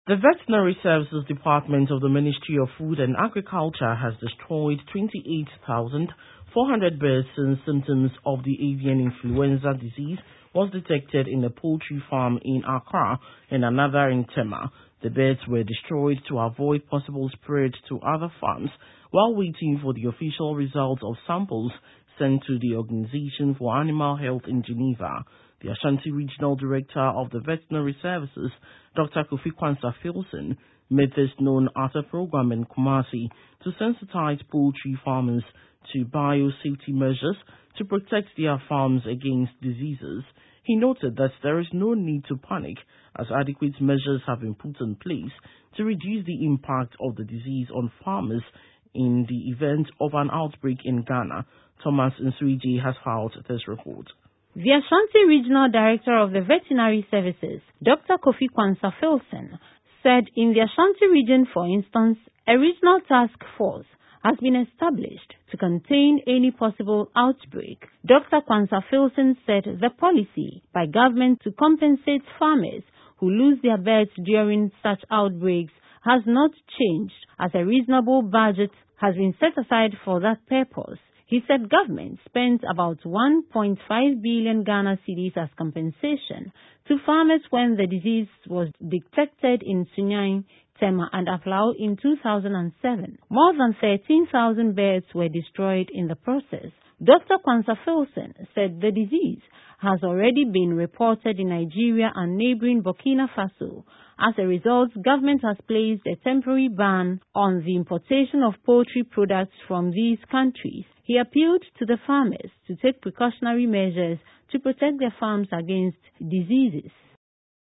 The Veterinary Services Department of the Ministry of Food and Agriculture has destroyed 28,400 birds since symptoms of the avian influenza disease was detected in a poultry farm in Accra and another in Tema. The birds were destroyed to avoid possible spread to other farms while waiting for the official results of samples sent to the Organization for Animal Health in Geneva. The Ashanti Regional Director of the Veterinary Services, Dr. Kofi Quansah-Filson, made this known at a program in Kumasi to sensitize poultry farmers to biosafety measures to protect their farms against diseases. He noted that there is no need to panic as adequate measures have been put in place to reduce the impact of the disease on farmers in the event of an outbreak in Ghana. Thomas Nsuiji has filed this report. The Ashanti Regional Director of the Veterinary Services, Dr. Kofi Quansah-Filson, said in the Ashanti region, for instance, a regional task force has been established to contain any possible outbreak. Dr. Quansah-Filson said the policy by government to compensate farmers who lose their birds during such outbreaks has not changed, as a reasonable budget has been set aside for that purpose. He said government spent about 1.5 billion Ghana cedis as compensation to farmers when the disease was detected in Sunyani, Tema and Aflao in 2007. More than 13,000 birds were destroyed in the process. Dr. Quansah-Filson said the disease has already been reported in Nigeria and neighboring Burkina Faso. As a result, government has placed a temporary ban on the importation of poultry products from these countries. He appealed to the farmers to take precautionary measures to protect their farms against diseases.